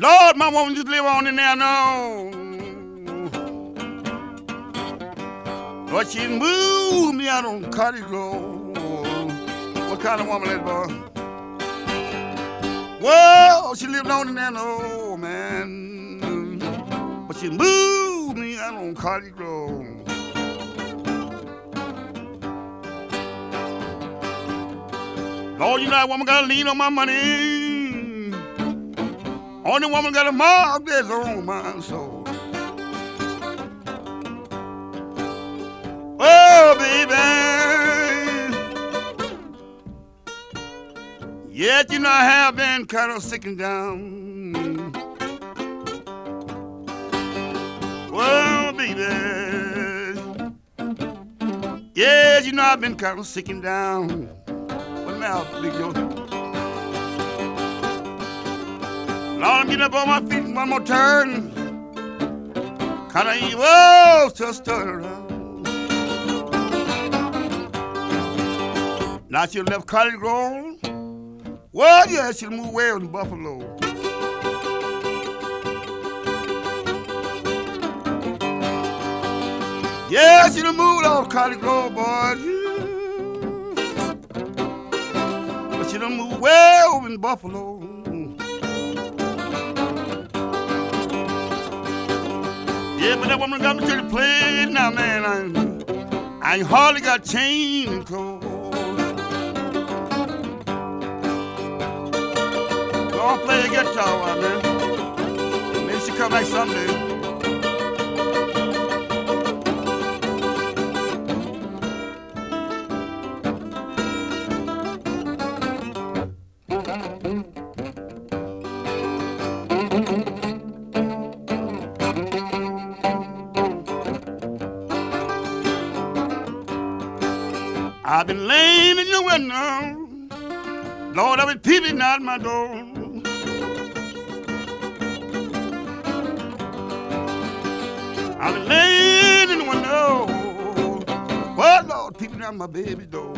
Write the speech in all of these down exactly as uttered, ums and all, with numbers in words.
Lord, my woman just live on in there now. But she moved me out on Cottage Grove. What kind of woman that boy? Well, she lived on in there, no man. But she moved me out on Cottage Grove. Lord, you know that woman got a lien on my money. Only woman got a mortgage on my soul. Oh, baby. Yet you know I have been kind of sick and down. Oh, baby. Yes, you know I've been kind of sick and down. What now, Big Joe? Lord, I'm getting up on my feet one more turn. Kind of evil to stir around. Now she left Cottage Grove. Well, yeah, she moved away in Buffalo. Yeah, she done moved off Cottage Grove, boy. But she done moved way over in Buffalo. Yeah, but that woman got me to the place now, man. I, I ain't hardly got chain and clothes. Go play a guitar out there. Maybe she come back someday. I've been laying in your window. Lord, I've been peeping out my door. I've been laying in the window. Oh, Lord, peeping out my baby's door.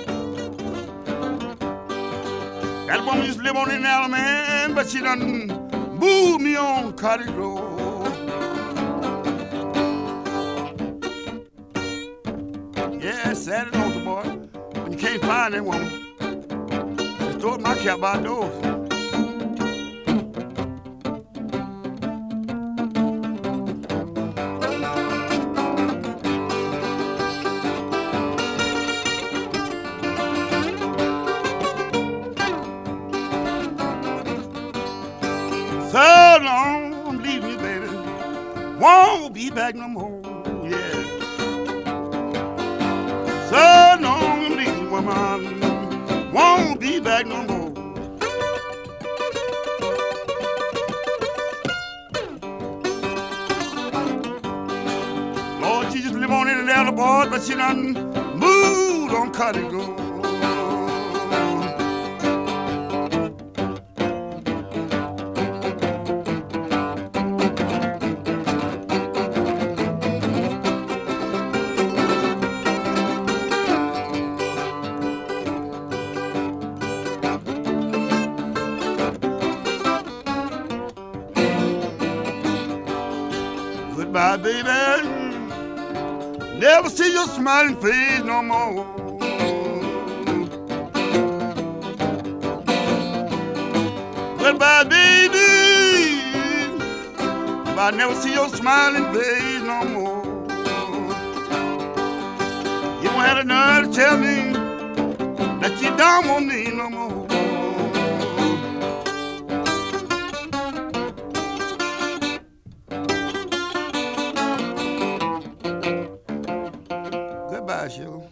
That woman used to live on in Alabama, man, but she done moved me on Cottage Grove. Yeah, sad and awful, boy. When you can't find that woman, just throw my cap out doors. So long, leave me, baby. Won't be back no more, yeah. So long, leave me, woman. Won't be back no more. Lord, she just live on in the other boy, but she done moved on Cottage Grove. Goodbye, baby. Never see your smiling face no more. Goodbye, baby. If I never see your smiling face no more. You won't have the nerve to tell me that you don't want me no more. Goodbye, Sugar.